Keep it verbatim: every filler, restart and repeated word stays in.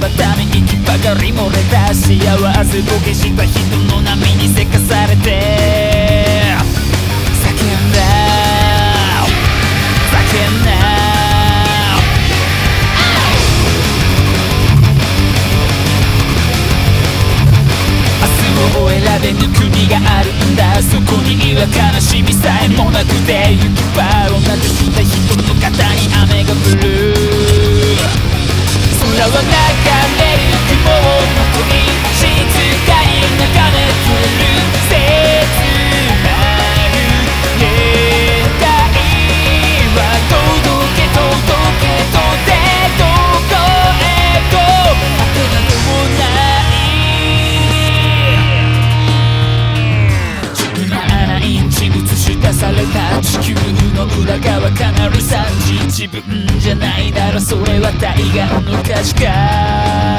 ため息ばかり漏れた幸せボケした人の波にせかされて叫んだ叫んだを選べぬ国があるんだ。そこには悲しみさえもなくて行き場をなくした人の肩に雨が降る。空は流れる雲をまとい静かに眺めてる。切なる願いは届け届けとてどこへと果てなどもない出された地球の裏側かなるさんじ自分じゃないだろそれは対岸の歌詞か。